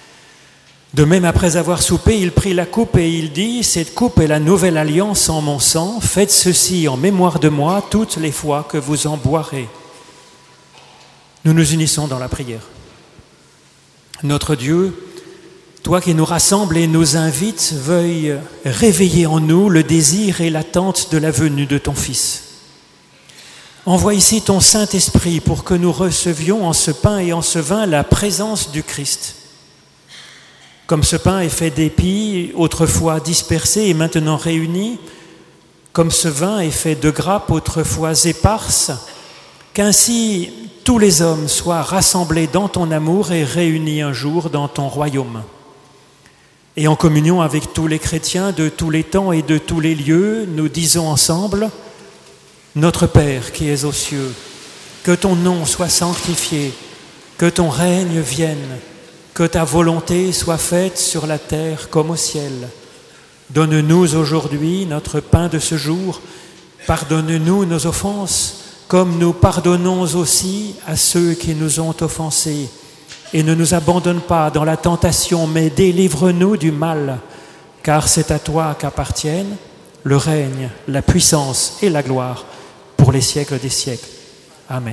De même, après avoir soupé, il prit la coupe et il dit « Cette coupe est la nouvelle alliance en mon sang. Faites ceci en mémoire de moi toutes les fois que vous en boirez. » Nous nous unissons dans la prière. Notre Dieu, toi qui nous rassembles et nous invites, veuille réveiller en nous le désir et l'attente de la venue de ton Fils. Envoie ici ton Saint-Esprit pour que nous recevions en ce pain et en ce vin la présence du Christ. Comme ce pain est fait d'épis, autrefois dispersés et maintenant réunis, comme ce vin est fait de grappes, autrefois éparses, qu'ainsi tous les hommes soient rassemblés dans ton amour et réunis un jour dans ton royaume. Et en communion avec tous les chrétiens de tous les temps et de tous les lieux, nous disons ensemble « Notre Père qui es aux cieux, que ton nom soit sanctifié, que ton règne vienne, que ta volonté soit faite sur la terre comme au ciel. Donne-nous aujourd'hui notre pain de ce jour, pardonne-nous nos offenses, comme nous pardonnons aussi à ceux qui nous ont offensés. Et ne nous abandonne pas dans la tentation, mais délivre-nous du mal, car c'est à toi qu'appartiennent le règne, la puissance et la gloire pour les siècles des siècles. Amen.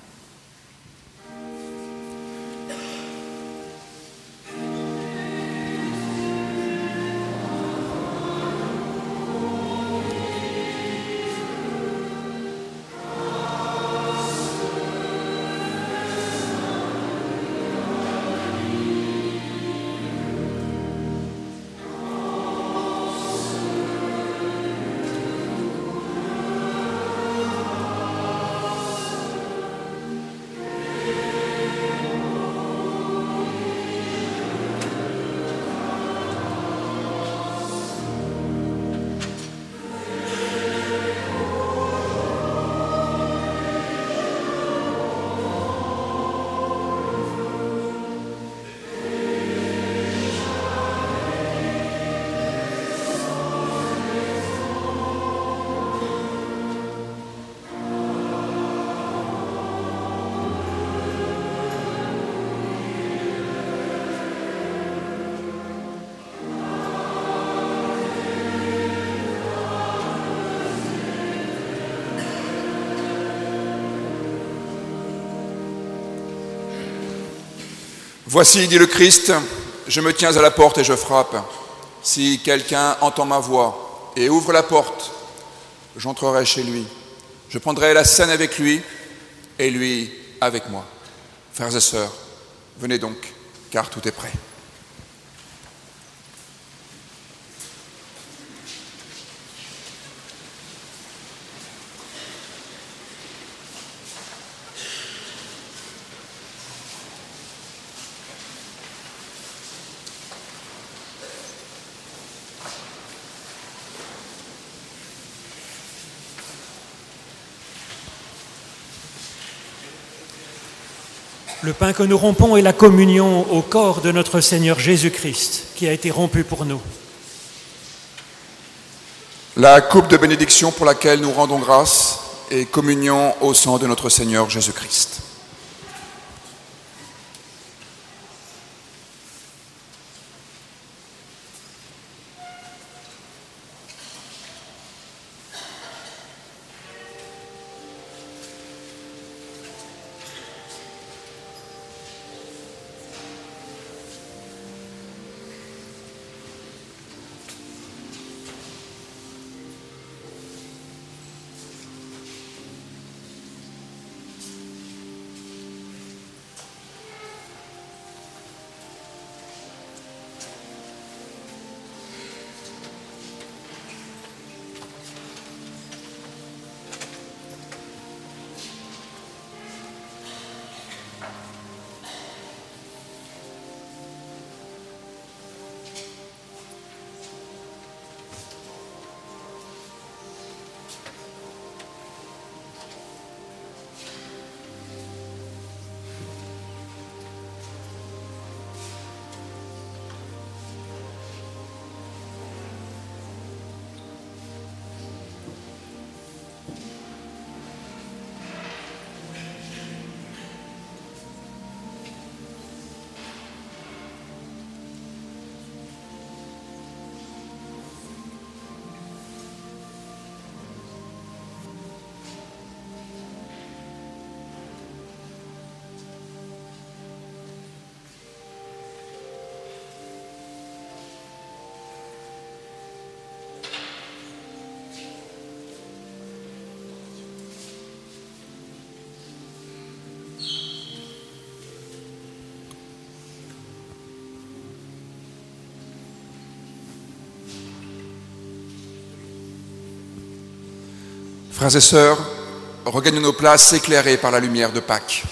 Voici, dit le Christ, je me tiens à la porte et je frappe. Si quelqu'un entend ma voix et ouvre la porte, j'entrerai chez lui. Je prendrai la scène avec lui et lui avec moi. Frères et sœurs, venez donc, car tout est prêt. Le pain que nous rompons est la communion au corps de notre Seigneur Jésus-Christ, qui a été rompu pour nous. La coupe de bénédiction pour laquelle nous rendons grâce est communion au sang de notre Seigneur Jésus-Christ. Frères et sœurs, regagnons nos places éclairées par la lumière de Pâques.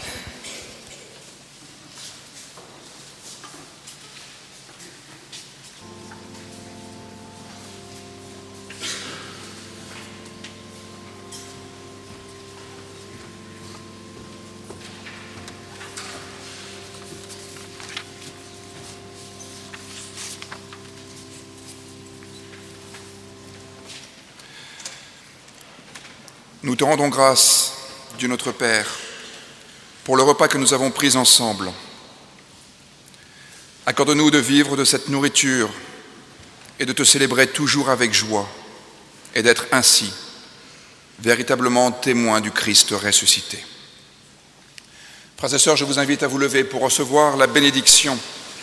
Nous te rendons grâce, Dieu notre Père, pour le repas que nous avons pris ensemble. Accorde-nous de vivre de cette nourriture et de te célébrer toujours avec joie et d'être ainsi véritablement témoins du Christ ressuscité. Frères et sœurs, je vous invite à vous lever pour recevoir la bénédiction.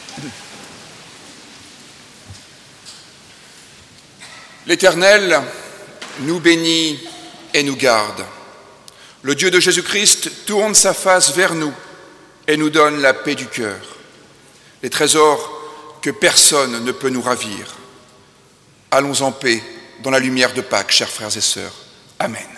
L'Éternel nous bénit et nous garde. Le Dieu de Jésus-Christ tourne sa face vers nous et nous donne la paix du cœur, les trésors que personne ne peut nous ravir. Allons en paix dans la lumière de Pâques, chers frères et sœurs. Amen.